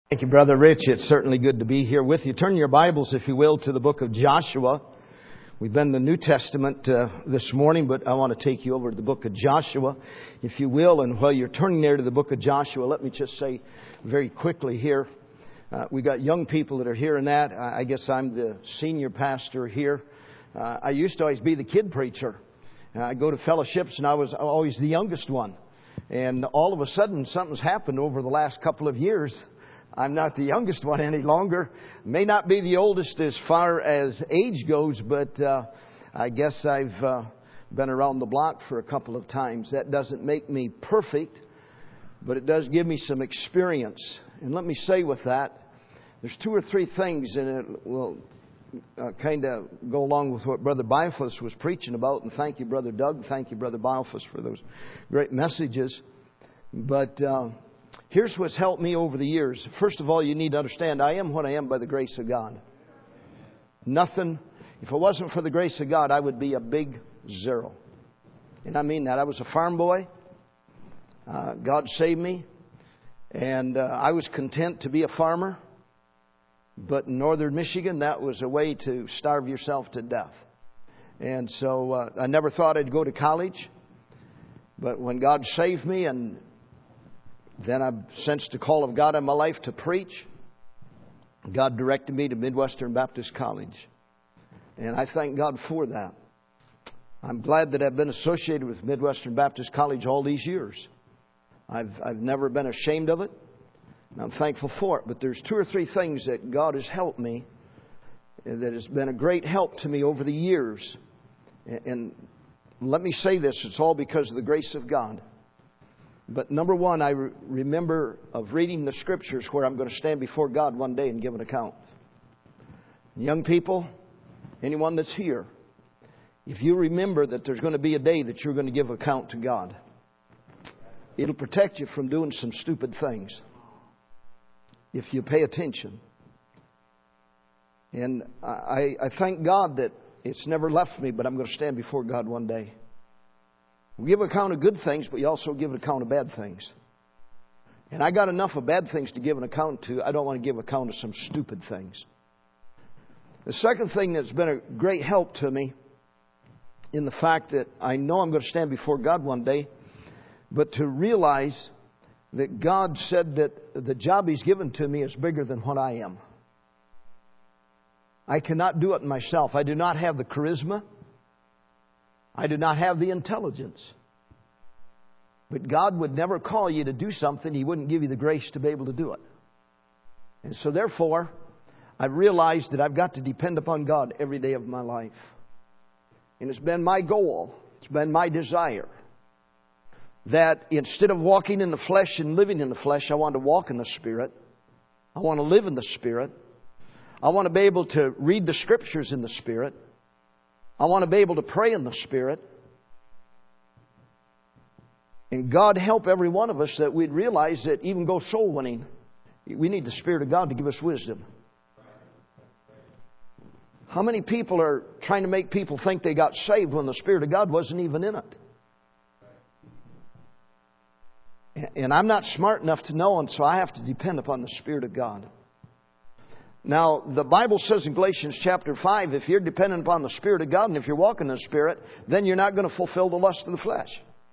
Thank you, Brother Rich. It's certainly good to be here with you. Turn your Bibles, if you will, to the book of Joshua. We've been in the New Testament this morning, but I want to take you over to the book of Joshua, if you will. And while you're turning there to the book of Joshua, let me just say very quickly here, we got young people that are hearing that. I guess I'm the senior pastor here. I used to always be the kid preacher. I go to fellowships, and I was always the youngest one. And all of a sudden, something's happened over the last couple of years. I'm not the youngest one any longer. May not be the oldest as far as age goes, but I guess I've been around the block for a couple of times. That doesn't make me perfect, but it does give me some experience. And let me say with that, there's two or three things, and it will kind of go along with what Brother Biophus was preaching about. And thank you, Brother Doug. Thank you, Brother Biophus, for those great messages. But here's what's helped me over the years. First of all, you need to understand I am what I am by the grace of God. Nothing. If it wasn't for the grace of God, I would be a big zero. And I mean that. I was a farm boy. God saved me. And I was content to be a farmer. But in northern Michigan, that was a way to starve yourself to death. And so I never thought I'd go to college. But when God saved me, and then I sensed the call of God in my life to preach, God directed me to Midwestern Baptist College. And I thank God for that. I'm glad that I've been associated with Midwestern Baptist College all these years. I've never been ashamed of it. And I'm thankful for it. But there's two or three things that God has helped me, that has been a great help to me over the years. And let me say this, it's all because of the grace of God. But number one, I remember of reading the Scriptures where I'm going to stand before God one day and give an account. Young people, anyone that's here, if you remember that there's going to be a day that you're going to give account to God, it'll protect you from doing some stupid things if you pay attention. And I thank God that it's never left me, but I'm going to stand before God one day. We give account of good things, but you also give an account of bad things. And I got enough of bad things to give an account to. I don't want to give account of some stupid things. The second thing that's been a great help to me in the fact that I know I'm going to stand before God one day, but to realize that God said that the job He's given to me is bigger than what I am. I cannot do it myself. I do not have the charisma. I do not have the intelligence. But God would never call you to do something He wouldn't give you the grace to be able to do it. And so therefore, I realized that I've got to depend upon God every day of my life. And it's been my goal, it's been my desire, that instead of walking in the flesh and living in the flesh, I want to walk in the Spirit. I want to live in the Spirit. I want to be able to read the Scriptures in the Spirit. I want to be able to pray in the Spirit. And God help every one of us that we'd realize that even go soul winning, we need the Spirit of God to give us wisdom. How many people are trying to make people think they got saved when the Spirit of God wasn't even in it? And I'm not smart enough to know, and so I have to depend upon the Spirit of God. Now, the Bible says in Galatians chapter 5, if you're dependent upon the Spirit of God and if you're walking in the Spirit, then you're not going to fulfill the lust of the flesh.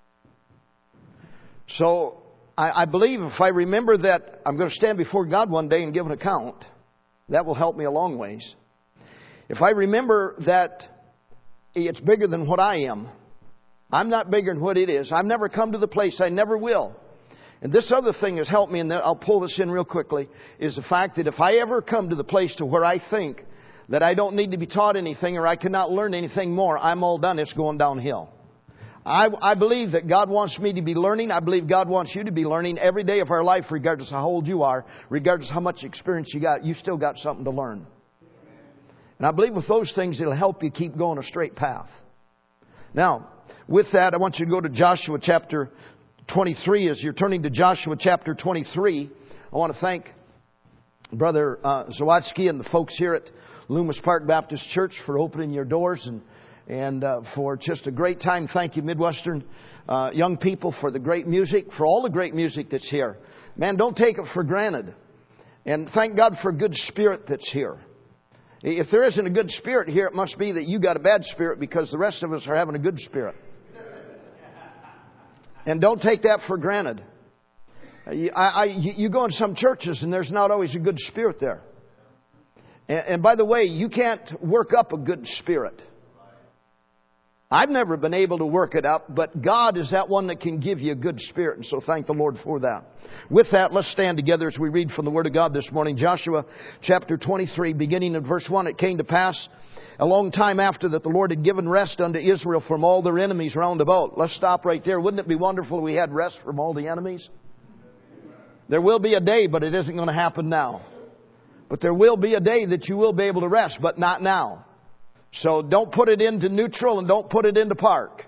So, I believe if I remember that I'm going to stand before God one day and give an account, that will help me a long ways. If I remember that it's bigger than what I am, I'm not bigger than what it is. I've never come to the place, I never will. And this other thing has helped me, and I'll pull this in real quickly, is the fact that if I ever come to the place to where I think that I don't need to be taught anything or I cannot learn anything more, I'm all done. It's going downhill. I believe that God wants me to be learning. I believe God wants you to be learning every day of our life, regardless of how old you are, regardless of how much experience you got. You still got something to learn. And I believe with those things, it'll help you keep going a straight path. Now, with that, I want you to go to Joshua chapter 23. As you're turning to Joshua chapter 23, I want to thank Brother Zawadzki and the folks here at Loomis Park Baptist Church for opening your doors and for just a great time. Thank you, Midwestern young people, for the great music, for all the great music that's here. Man, don't take it for granted. And thank God for a good spirit that's here. If there isn't a good spirit here, it must be that you got a bad spirit, because the rest of us are having a good spirit. And don't take that for granted. You go in some churches and there's not always a good spirit there. And by the way, you can't work up a good spirit. I've never been able to work it up, but God is that one that can give you a good spirit. And so thank the Lord for that. With that, let's stand together as we read from the Word of God this morning. Joshua chapter 23, beginning in verse 1. It came to pass a long time after that the Lord had given rest unto Israel from all their enemies round about. Let's stop right there. Wouldn't it be wonderful if we had rest from all the enemies? There will be a day, but it isn't going to happen now. But there will be a day that you will be able to rest, but not now. So don't put it into neutral and don't put it into park.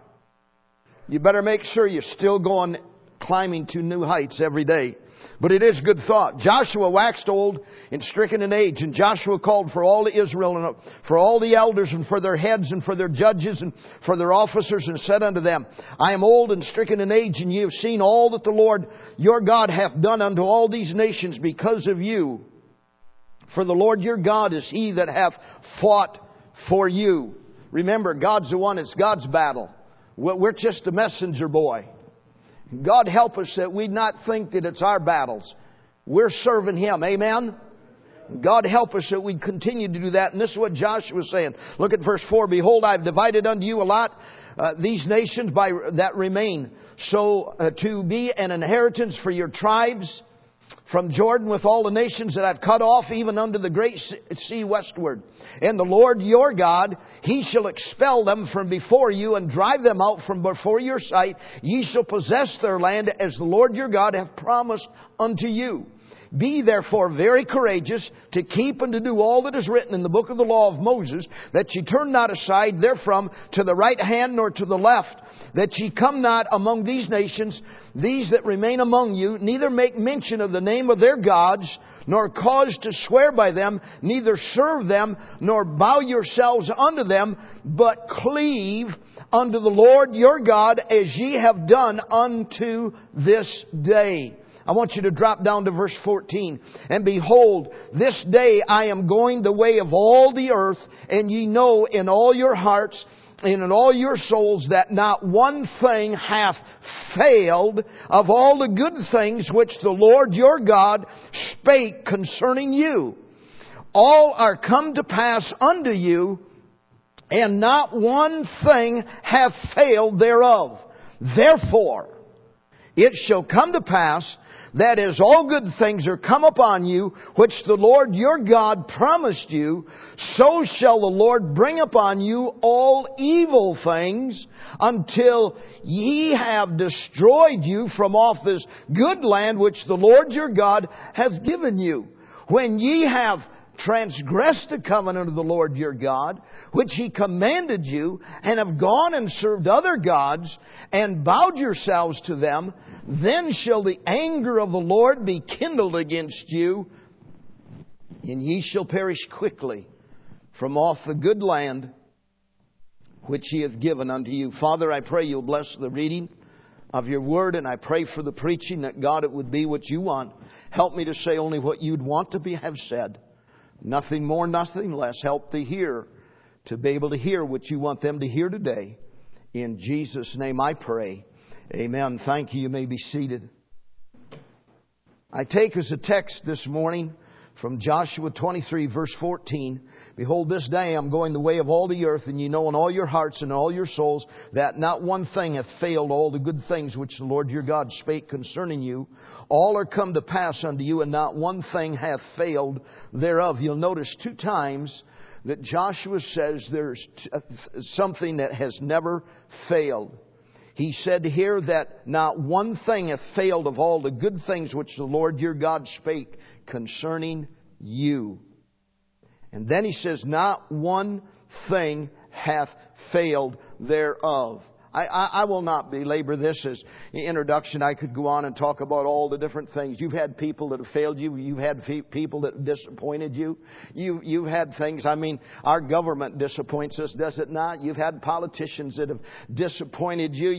You better make sure you're still going, climbing to new heights every day. But it is good thought. Joshua waxed old and stricken in age, and Joshua called for all Israel and for all the elders and for their heads and for their judges and for their officers, and said unto them, I am old and stricken in age, and ye have seen all that the Lord your God hath done unto all these nations because of you. For the Lord your God is He that hath fought for you. Remember, God's the one, it's God's battle. We're just a messenger boy. God help us that we not think that it's our battles. We're serving Him. Amen? God help us that we continue to do that. And this is what Joshua is saying. Look at verse 4. Behold, I have divided unto you a lot these nations that remain, so to be an inheritance for your tribes from Jordan with all the nations that I've cut off, even unto the great sea westward. And the Lord your God, He shall expel them from before you and drive them out from before your sight. Ye shall possess their land as the Lord your God hath promised unto you. Be therefore very courageous to keep and to do all that is written in the book of the law of Moses, that ye turn not aside therefrom to the right hand nor to the left, that ye come not among these nations, these that remain among you, neither make mention of the name of their gods, nor cause to swear by them, neither serve them, nor bow yourselves unto them, but cleave unto the Lord your God, as ye have done unto this day. I want you to drop down to verse 14. And behold, this day I am going the way of all the earth, and ye know in all your hearts and in all your souls that not one thing hath failed of all the good things which the Lord your God spake concerning you. All are come to pass unto you, and not one thing hath failed thereof. Therefore, it shall come to pass that as all good things are come upon you, which the Lord your God promised you, so shall the Lord bring upon you all evil things, until ye have destroyed you from off this good land which the Lord your God hath given you. When ye have transgressed the covenant of the Lord your God, which He commanded you, and have gone and served other gods, and bowed yourselves to them, then shall the anger of the Lord be kindled against you, and ye shall perish quickly from off the good land which He hath given unto you. Father, I pray You'll bless the reading of Your Word, and I pray for the preaching, that God, it would be what You want. Help me to say only what You'd want to have said. Nothing more, nothing less. Help the hearer to be able to hear what You want them to hear today. In Jesus' name I pray. Amen. Thank you. You may be seated. I take as a text this morning from Joshua 23 verse 14. Behold, this day I'm going the way of all the earth, and ye know in all your hearts and all your souls that not one thing hath failed all the good things which the Lord your God spake concerning you. All are come to pass unto you, and not one thing hath failed thereof. You'll notice 2 times that Joshua says there's something that has never failed. He said here that not one thing hath failed of all the good things which the Lord your God spake concerning you. And then he says, not one thing hath failed thereof. I will not belabor this as an introduction. I could go on and talk about all the different things. You've had people that have failed you. You've had people that disappointed you. You've had things. I mean, our government disappoints us, does it not? You've had politicians that have disappointed you.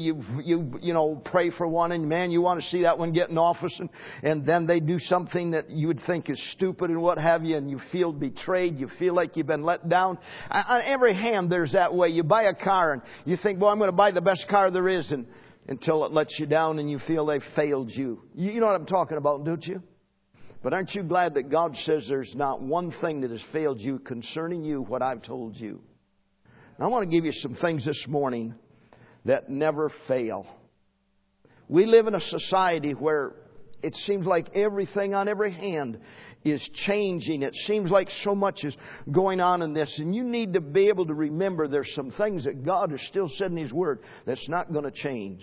You pray for one, and man, you want to see that one get in office, and then they do something that you would think is stupid and what have you, and you feel betrayed. You feel like you've been let down. On every hand, there's that way. You buy a car, and you think, well, I'm going to buy the best car there is, and until it lets you down and you feel they've failed you. You know what I'm talking about, don't you? But aren't you glad that God says there's not one thing that has failed you concerning you, what I've told you? And I want to give you some things this morning that never fail. We live in a society where it seems like everything on every hand is changing. It seems like so much is going on in this. And you need to be able to remember there's some things that God has still said in His Word that's not going to change.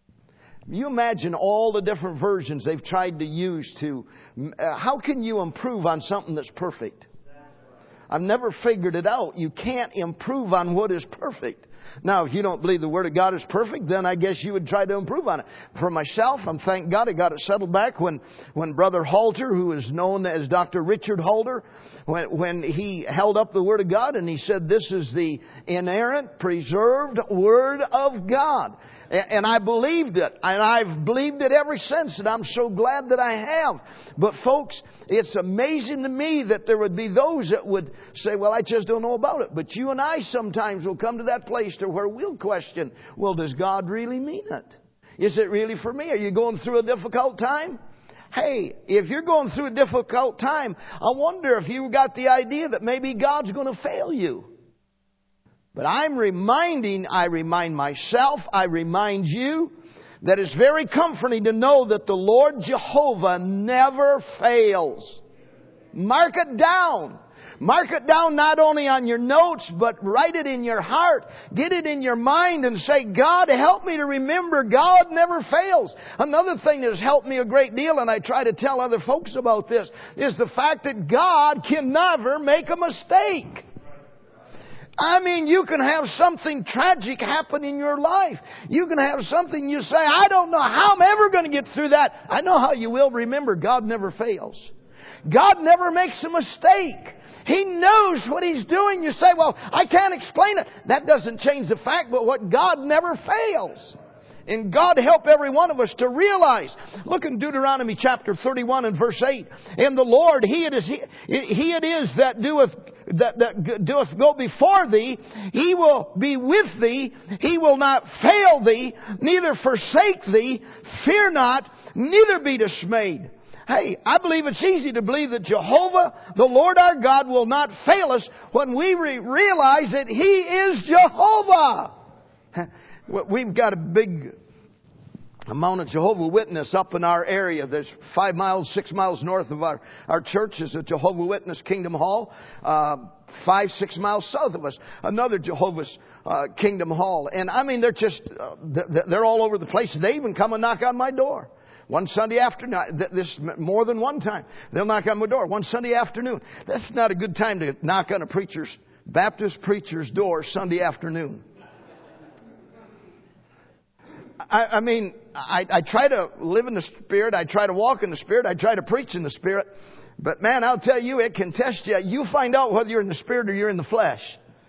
You imagine all the different versions they've tried to use to... how can you improve on something that's perfect? I've never figured it out. You can't improve on what is perfect. Now, if you don't believe the Word of God is perfect, then I guess you would try to improve on it. For myself, thank God I got it settled back when Brother Halter, who is known as Dr. Richard Halter, when he held up the Word of God and he said, this is the inerrant, preserved Word of God. And I believed it. And I've believed it ever since. And I'm so glad that I have. But folks, it's amazing to me that there would be those that would say, well, I just don't know about it. But you and I sometimes will come to that place to where we'll question, well, does God really mean it? Is it really for me? Are you going through a difficult time? Hey, if you're going through a difficult time, I wonder if you got the idea that maybe God's going to fail you. But I remind myself, I remind you, that it's very comforting to know that the Lord Jehovah never fails. Mark it down. Mark it down not only on your notes, but write it in your heart. Get it in your mind and say, God, help me to remember God never fails. Another thing that has helped me a great deal, and I try to tell other folks about this, is the fact that God can never make a mistake. I mean, you can have something tragic happen in your life. You can have something you say, I don't know how I'm ever going to get through that. I know how you will. Remember, God never fails. God never makes a mistake. He knows what He's doing. You say, well, I can't explain it. That doesn't change the fact, but what God never fails. And God help every one of us to realize. Look in Deuteronomy chapter 31 and verse 8. And the Lord, He it is that doeth go before thee. He will be with thee. He will not fail thee, neither forsake thee. Fear not, neither be dismayed. Hey, I believe it's easy to believe that Jehovah, the Lord our God, will not fail us when we realize that He is Jehovah. We've got a big amount of Jehovah Witness up in our area. There's 5 miles, 6 miles north of our church is a Jehovah Witness Kingdom Hall. 5, 6 miles south of us, another Jehovah's Kingdom Hall. And I mean, they're all over the place. They even come and knock on my door. One Sunday afternoon, this more than one time, they'll knock on my door. One Sunday afternoon. That's not a good time to knock on a Baptist preacher's door Sunday afternoon. I mean, I try to live in the Spirit. I try to walk in the Spirit. I try to preach in the Spirit. But man, I'll tell you, it can test you. You find out whether you're in the Spirit or you're in the flesh.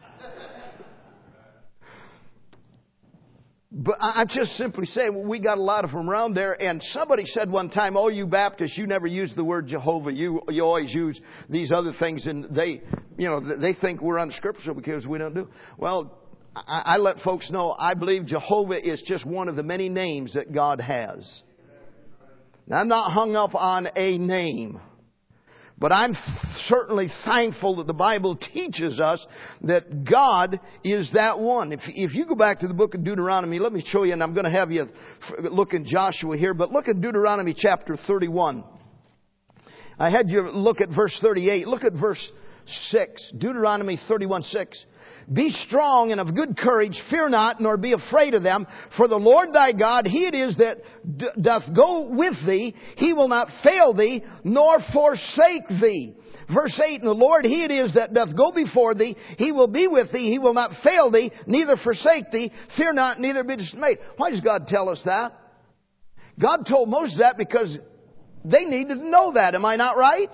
But I'm just simply saying, well, we got a lot of them around there. And somebody said one time, oh, you Baptists, you never use the word Jehovah. You always use these other things. And they think we're unscriptural because we don't do. Well, I let folks know, I believe Jehovah is just one of the many names that God has. Now, I'm not hung up on a name. But I'm certainly thankful that the Bible teaches us that God is that one. If you go back to the book of Deuteronomy, let me show you, and I'm going to have you look in Joshua here, but look at Deuteronomy chapter 31. I had you look at verse 38. Look at verse 6. Deuteronomy 31:6. Be strong and of good courage, fear not, nor be afraid of them. For the Lord thy God, He it is that doth go with thee. He will not fail thee, nor forsake thee. Verse 8, and the Lord, He it is that doth go before thee. He will be with thee. He will not fail thee, neither forsake thee. Fear not, neither be dismayed. Why does God tell us that? God told Moses that because they needed to know that. Am I not right?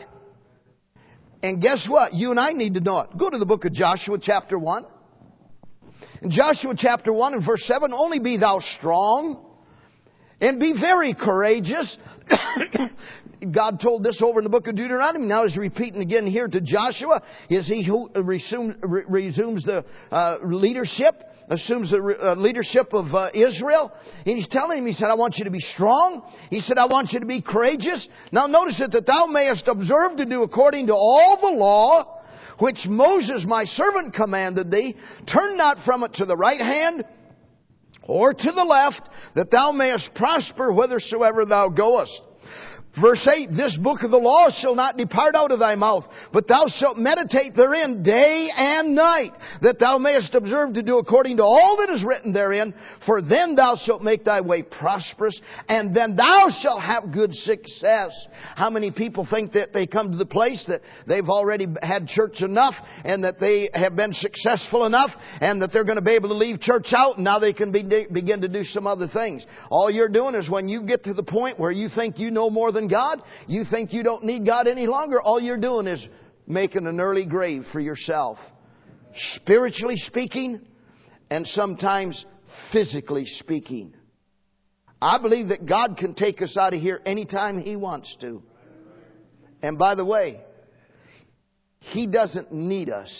And guess what? You and I need to know it. Go to the book of Joshua chapter 1. In Joshua chapter 1 and verse 7, only be thou strong and be very courageous. God told this over in the book of Deuteronomy. Now He's repeating again here to Joshua. Is he who resumes the leadership, assumes the leadership of Israel. And He's telling him, He said, I want you to be strong. He said, I want you to be courageous. Now notice it, that thou mayest observe to do according to all the law which Moses my servant commanded thee. Turn not from it to the right hand or to the left, that thou mayest prosper whithersoever thou goest. Verse 8, this book of the law shall not depart out of thy mouth, but thou shalt meditate therein day and night, that thou mayest observe to do according to all that is written therein. For then thou shalt make thy way prosperous, and then thou shalt have good success. How many people think that they come to the place that they've already had church enough, and that they have been successful enough, and that they're going to be able to leave church out, and now they can begin to do some other things? All you're doing is, when you get to the point where you think you know more than God, you think you don't need God any longer, all you're doing is making an early grave for yourself. Spiritually speaking, and sometimes physically speaking. I believe that God can take us out of here anytime He wants to. And by the way, He doesn't need us.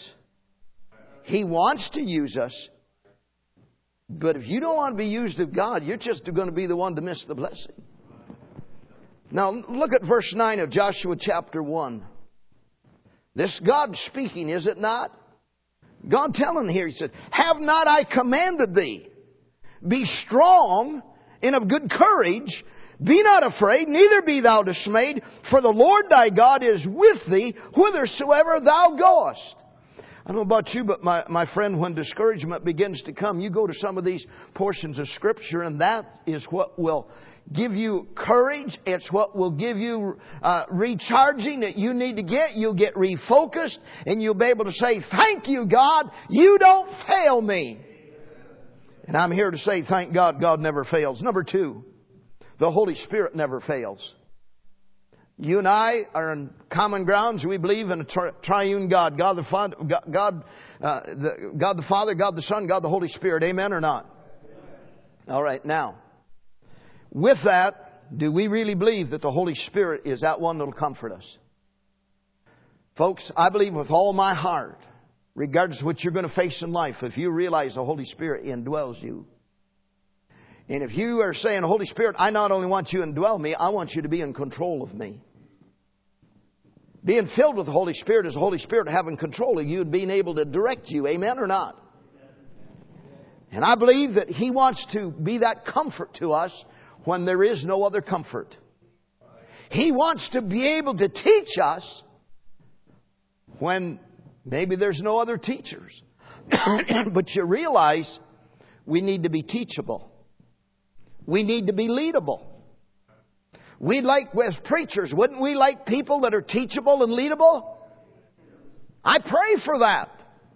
He wants to use us. But if you don't want to be used of God, you're just going to be the one to miss the blessing. Now, look at verse 9 of Joshua chapter 1. This God speaking, is it not? God telling here, He said, have not I commanded thee? Be strong and of good courage. Be not afraid, neither be thou dismayed. For the Lord thy God is with thee whithersoever thou goest. I don't know about you, but my friend, when discouragement begins to come, you go to some of these portions of Scripture, and that is what will give you courage. It's what will give you recharging that you need to get. You'll get refocused, and you'll be able to say, thank you, God, you don't fail me. And I'm here to say, thank God, God never fails. Number 2, the Holy Spirit never fails. You and I are in common grounds. We believe in a triune God. God the Father, God the Son, God the Holy Spirit. Amen or not? All right, now, with that, do we really believe that the Holy Spirit is that one that will comfort us? Folks, I believe with all my heart, regardless of what you're going to face in life, if you realize the Holy Spirit indwells you. And if you are saying, Holy Spirit, I not only want you to indwell me, I want you to be in control of me. Being filled with the Holy Spirit is the Holy Spirit having control of you and being able to direct you. Amen or not? And I believe that He wants to be that comfort to us when there is no other comfort. He wants to be able to teach us when maybe there's no other teachers. But you realize we need to be teachable. We need to be leadable. We'd like, as preachers, wouldn't we like people that are teachable and leadable? I pray for that.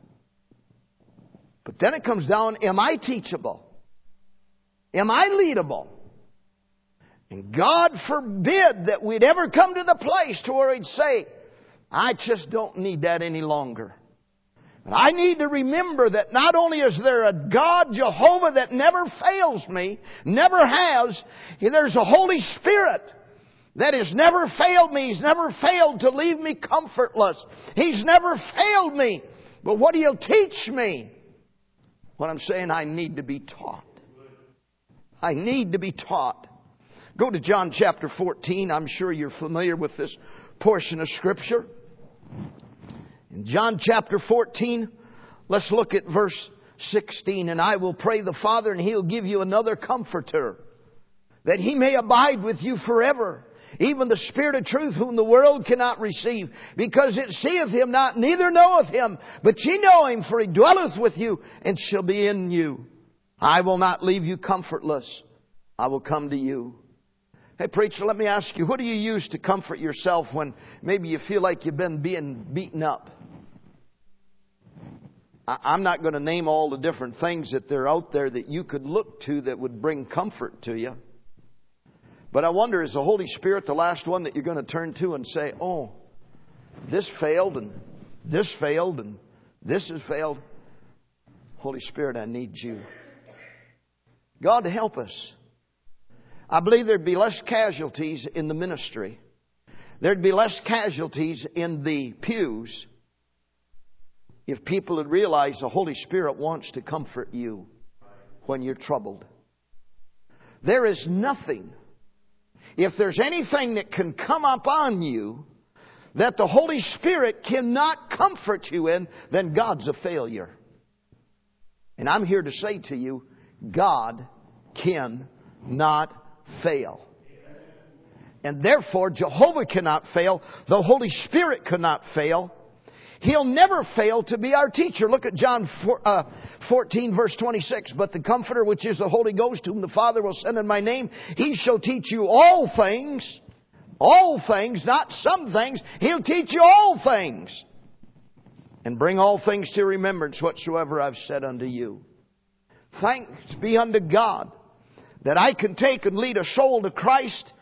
But then it comes down, am I teachable? Am I leadable? And God forbid that we'd ever come to the place to where He'd say, I just don't need that any longer. But I need to remember that not only is there a God, Jehovah, that never fails me, never has, there's a Holy Spirit that has never failed me. He's never failed to leave me comfortless. He's never failed me. But what He'll teach me, what I'm saying, I need to be taught. I need to be taught. Go to John chapter 14. I'm sure you're familiar with this portion of Scripture. In John chapter 14, let's look at verse 16. And I will pray the Father, and He'll give you another comforter, that He may abide with you forever. even the Spirit of truth, whom the world cannot receive, because it seeth Him not, neither knoweth Him. But ye know Him, for He dwelleth with you, and shall be in you. I will not leave you comfortless. I will come to you. Hey, preacher, let me ask you, what do you use to comfort yourself when maybe you feel like you've been being beaten up? I'm not going to name all the different things that are out there that you could look to that would bring comfort to you. But I wonder, is the Holy Spirit the last one that you're going to turn to and say, oh, this failed and this failed and this has failed? Holy Spirit, I need you. God, help us. I believe there'd be less casualties in the ministry. There'd be less casualties in the pews if people had realized the Holy Spirit wants to comfort you when you're troubled. There is nothing, if there's anything that can come up on you that the Holy Spirit cannot comfort you in, then God's a failure. And I'm here to say to you, God cannot fail. And therefore, Jehovah cannot fail. The Holy Spirit cannot fail. He'll never fail to be our teacher. Look at John 14, verse 26. But the Comforter, which is the Holy Ghost, whom the Father will send in my name, He shall teach you all things. All things, not some things. He'll teach you all things. And bring all things to remembrance whatsoever I've said unto you. Thanks be unto God that I can take and lead a soul to Christ.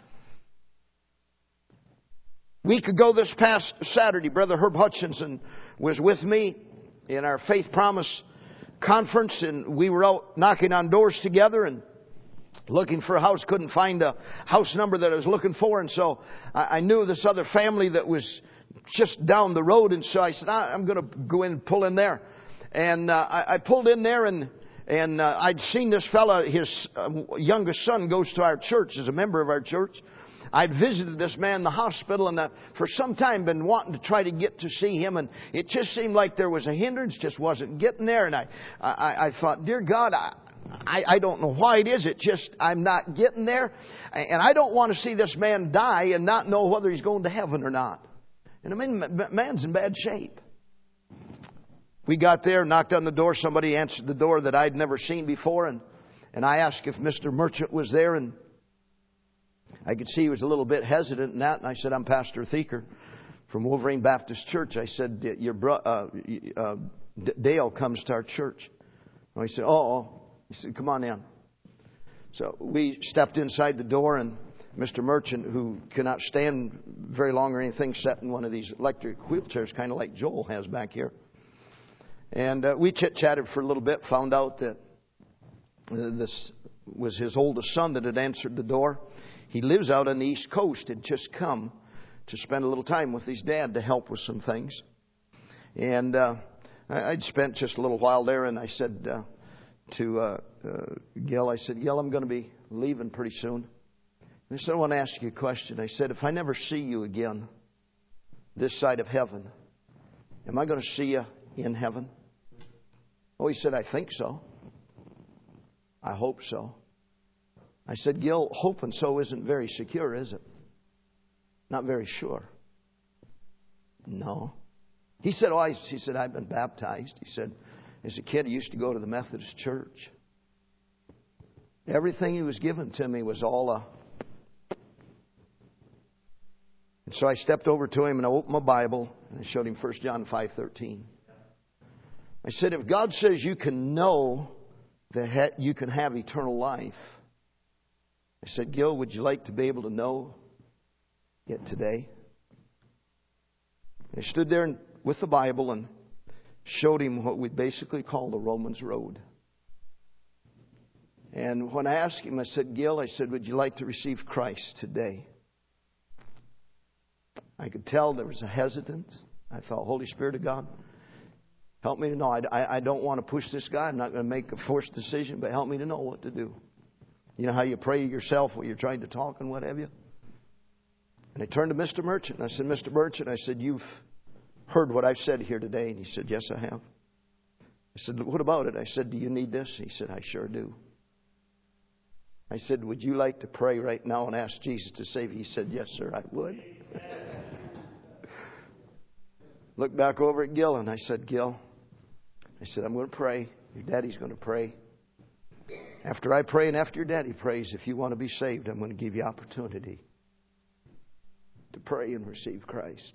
Week ago this past Saturday, Brother Herb Hutchinson was with me in our Faith Promise conference, and we were out knocking on doors together and looking for a house. Couldn't find a house number that I was looking for, and so I knew this other family that was just down the road, and so I said, I'm going to go in and pull in there. And I pulled in there, and I'd seen this fella, his youngest son goes to our church, is a member of our church. I'd visited this man in the hospital, and for some time been wanting to try to get to see him, and it just seemed like there was a hindrance, just wasn't getting there. And I thought, dear God, I don't know why it is. It just, I'm not getting there. And I don't want to see this man die and not know whether he's going to heaven or not. And I mean, man's in bad shape. We got there, knocked on the door. Somebody answered the door that I'd never seen before. And I asked if Mr. Merchant was there, and I could see he was a little bit hesitant in that. And I said, I'm Pastor Thieker from Wolverine Baptist Church. I said, Dale comes to our church. And he said, oh. He said, come on in. So we stepped inside the door, and Mr. Merchant, who cannot stand very long or anything, sat in one of these electric wheelchairs, kind of like Joel has back here. And we chit-chatted for a little bit, found out that this was his oldest son that had answered the door. He lives out on the East Coast, had just come to spend a little time with his dad to help with some things. And I'd spent just a little while there, and I said to Gil, I said, Gil, I'm going to be leaving pretty soon. And I said, I want to ask you a question. I said, if I never see you again this side of heaven, am I going to see you in heaven? Oh, he said, I think so. I hope so. I said, Gil, hoping so isn't very secure, is it? Not very sure. No. He said, he said, I've been baptized. He said, as a kid, I used to go to the Methodist church. Everything he was given to me was all And so I stepped over to him and I opened my Bible and I showed him 1 John 5:13. I said, if God says you can know that you can have eternal life, I said, Gil, would you like to be able to know it today? I stood there with the Bible and showed him what we basically call the Romans Road. And when I asked him, I said, Gil, I said, would you like to receive Christ today? I could tell there was a hesitance. I thought, Holy Spirit of God, help me to know. I don't want to push this guy. I'm not going to make a forced decision, but help me to know what to do. You know how you pray yourself while you're trying to talk and what have you? And I turned to Mr. Merchant and I said, Mr. Merchant, I said, you've heard what I've said here today? And he said, yes, I have. I said, what about it? I said, do you need this? He said, I sure do. I said, would you like to pray right now and ask Jesus to save you? He said, yes, sir, I would. Looked back over at Gil and I said, Gil, I said, I'm going to pray. Your daddy's going to pray. After I pray and after your daddy prays, if you want to be saved, I'm going to give you opportunity to pray and receive Christ.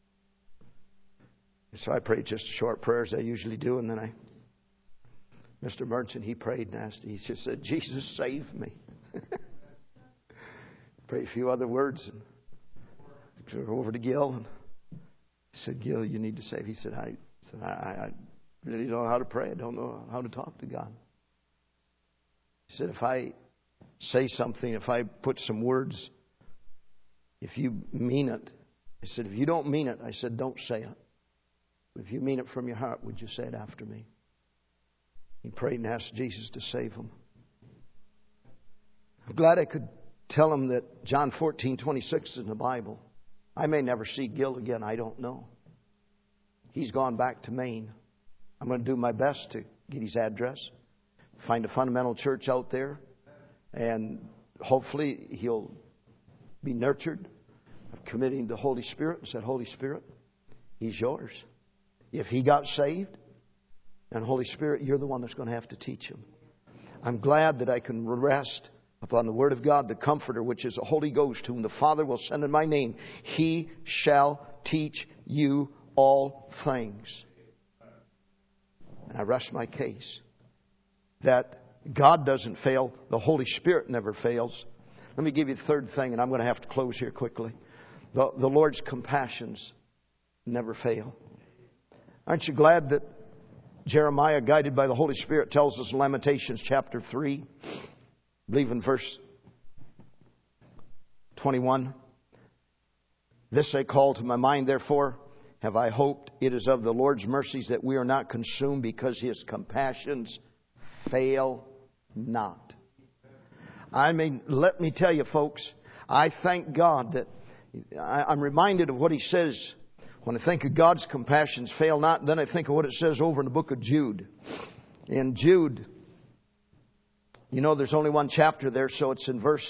And so I prayed just a short prayer as I usually do, and then Mr. Merchant, he prayed and asked. He just said, Jesus, save me. Prayed a few other words and took over to Gil and said, Gil, you need to save. He said, I really don't know how to pray. I don't know how to talk to God. He said, if I say something, if I put some words, if you mean it. I said, if you don't mean it, I said, don't say it. If you mean it from your heart, would you say it after me? He prayed and asked Jesus to save him. I'm glad I could tell him that John 14:26 is in the Bible. I may never see Gil again. I don't know. He's gone back to Maine. I'm going to do my best to get his address, find a fundamental church out there, and hopefully he'll be nurtured. I'm committing the Holy Spirit and said, Holy Spirit, he's yours. If he got saved, then Holy Spirit, you're the one that's going to have to teach him. I'm glad that I can rest upon the Word of God, the Comforter, which is the Holy Ghost, whom the Father will send in my name. He shall teach you all things. And I rest my case that God doesn't fail. The Holy Spirit never fails. Let me give you the third thing, and I'm going to have to close here quickly. The Lord's compassions never fail. Aren't you glad that Jeremiah, guided by the Holy Spirit, tells us in Lamentations chapter 3, I believe in verse 21, this I call to my mind, therefore have I hoped. It is of the Lord's mercies that we are not consumed, because His compassions fail not. I mean, let me tell you, folks, I thank God that I'm reminded of what He says. When I think of God's compassions fail not, then I think of what it says over in the book of Jude. In Jude, you know, there's only one chapter there, so it's in verse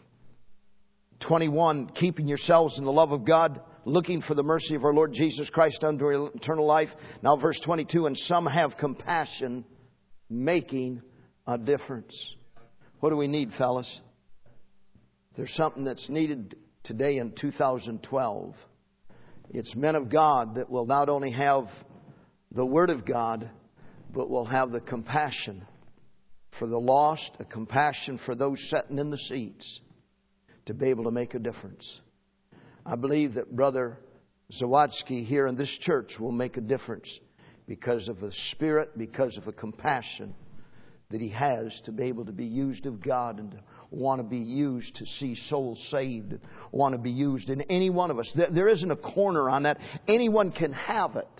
21, keeping yourselves in the love of God, looking for the mercy of our Lord Jesus Christ unto eternal life. Now verse 22, and some have compassion, making a difference. What do we need, fellas? There's something that's needed today in 2012. It's men of God that will not only have the Word of God, but will have the compassion for the lost, a compassion for those sitting in the seats, to be able to make a difference. I believe that Brother Zawadzki here in this church will make a difference because of the Spirit, because of a compassion that he has to be able to be used of God and to want to be used to see souls saved, want to be used in any one of us. There isn't a corner on that. Anyone can have it.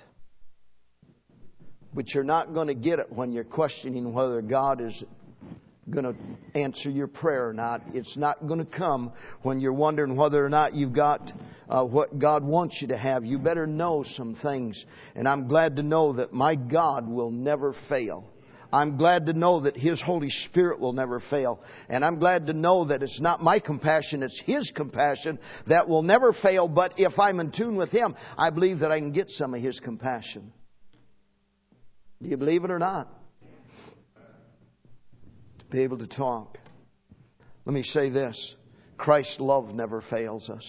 But you're not going to get it when you're questioning whether God is going to answer your prayer or not. It's not going to come when you're wondering whether or not you've got what God wants you to have. You better know some things. And I'm glad to know that my God will never fail. I'm glad to know that His Holy Spirit will never fail. And I'm glad to know that it's not my compassion, it's His compassion that will never fail. But if I'm in tune with Him, I believe that I can get some of His compassion. Do you believe it or not? To be able to talk. Let me say this. Christ's love never fails us.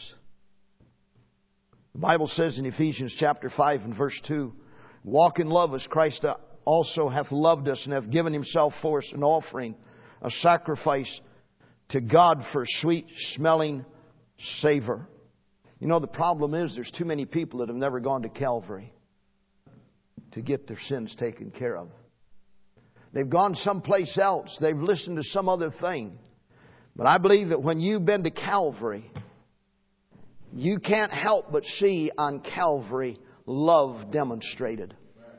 The Bible says in Ephesians chapter 5 and verse 2, walk in love as Christ also hath loved us and hath given Himself for us an offering, a sacrifice to God for a sweet smelling savor. You know, the problem is there's too many people that have never gone to Calvary to get their sins taken care of. They've gone someplace else. They've listened to some other thing. But I believe that when you've been to Calvary, you can't help but see on Calvary love demonstrated.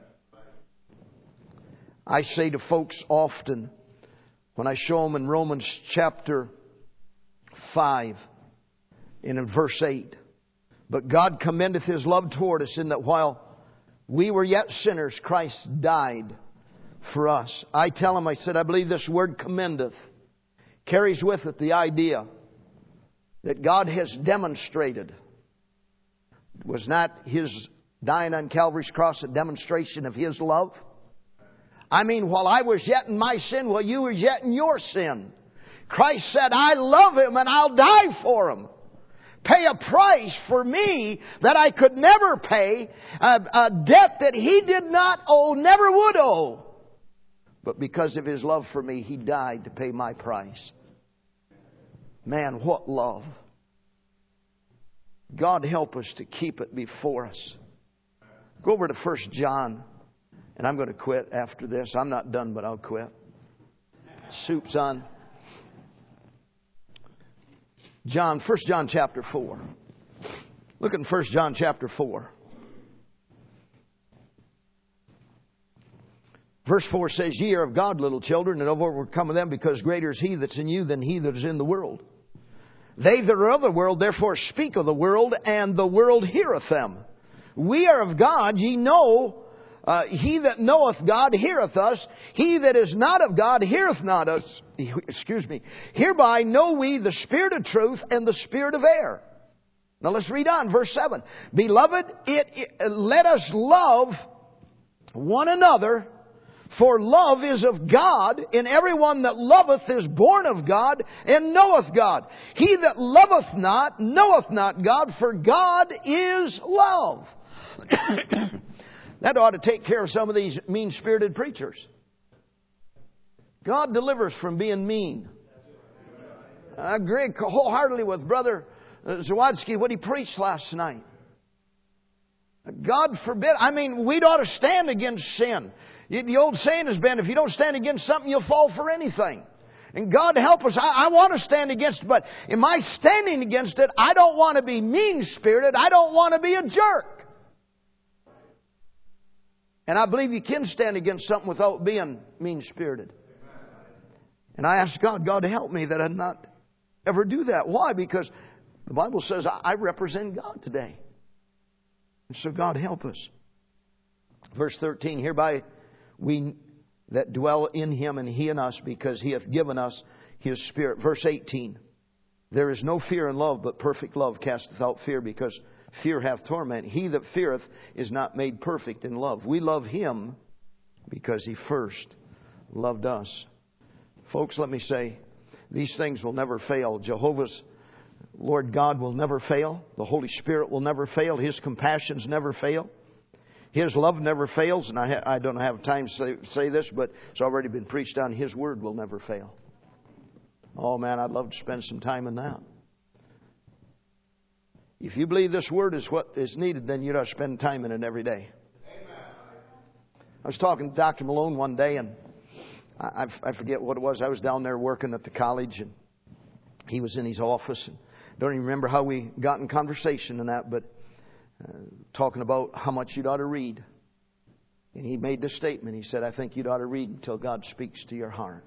I say to folks often, when I show them in Romans chapter 5 and in verse 8, but God commendeth His love toward us in that while we were yet sinners, Christ died for us. I tell them, I said, I believe this word commendeth carries with it the idea that God has demonstrated. Was not His dying on Calvary's cross a demonstration of His love? I mean, while I was yet in my sin, while you were yet in your sin, Christ said, I love Him and I'll die for Him. Pay a price for me that I could never pay, a debt that He did not owe, never would owe. But because of His love for me, He died to pay my price. Man, what love. God help us to keep it before us. Go over to 1 John, and I'm going to quit after this. I'm not done, but I'll quit. Soup's on. 1 John chapter 4. Look at 1 John chapter 4. Verse 4 says, Ye are of God, little children, and have overcome them, because greater is He that's in you than he that is in the world. They that are of the world therefore speak of the world, and the world heareth them. We are of God, ye know. He that knoweth God heareth us. He that is not of God heareth not us. Hereby know we the spirit of truth and the spirit of error. Now let's read on, verse 7. Beloved, let us love one another, for love is of God, and everyone that loveth is born of God, and knoweth God. He that loveth not, knoweth not God, for God is love. That ought to take care of some of these mean-spirited preachers. God delivers from being mean. I agree wholeheartedly with Brother Zawadzki what he preached last night. God forbid. I mean, we'd ought to stand against sin. The old saying has been, if you don't stand against something, you'll fall for anything. And God help us. I want to stand against it, but in my standing against it, I don't want to be mean-spirited. I don't want to be a jerk. And I believe you can stand against something without being mean-spirited. And I ask God to help me that I not ever do that. Why? Because the Bible says I represent God today. And so God help us. Verse 13, hereby we that dwell in Him and He in us, because He hath given us His Spirit. Verse 18, there is no fear in love, but perfect love casteth out fear, because fear hath torment. He that feareth is not made perfect in love. We love Him because He first loved us. Folks, let me say, these things will never fail. Jehovah's Lord God will never fail. The Holy Spirit will never fail. His compassions never fail. His love never fails. And I don't have time to say this, but it's already been preached on. His Word will never fail. Oh man, I'd love to spend some time in that. If you believe this Word is what is needed, then you ought to spend time in it every day. Amen. I was talking to Dr. Malone one day, and I forget what it was. I was down there working at the college, and he was in his office. And I don't even remember how we got in conversation and that, but talking about how much you'd ought to read. And he made this statement. He said, I think you'd ought to read until God speaks to your heart.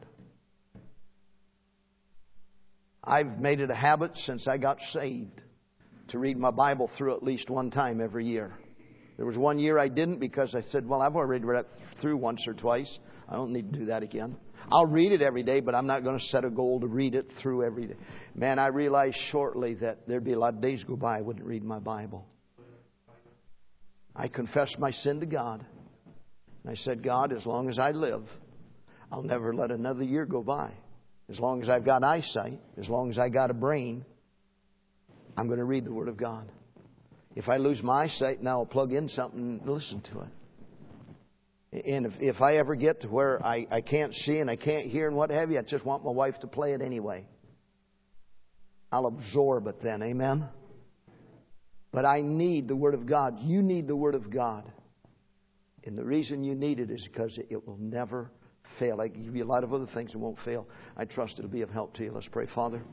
I've made it a habit since I got saved to read my Bible through at least one time every year. There was one year I didn't, because I said, well, I've already read it through once or twice. I don't need to do that again. I'll read it every day, but I'm not going to set a goal to read it through every day. Man, I realized shortly that there'd be a lot of days go by I wouldn't read my Bible. I confessed my sin to God. And I said, God, as long as I live, I'll never let another year go by. As long as I've got eyesight, as long as I got a brain, I'm going to read the Word of God. If I lose my eyesight, now I'll plug in something and listen to it. And if I ever get to where I can't see and I can't hear and what have you, I just want my wife to play it anyway. I'll absorb it then. Amen? But I need the Word of God. You need the Word of God. And the reason you need it is because it will never fail. I can give you a lot of other things that won't fail. I trust it'll be of help to you. Let's pray. Father.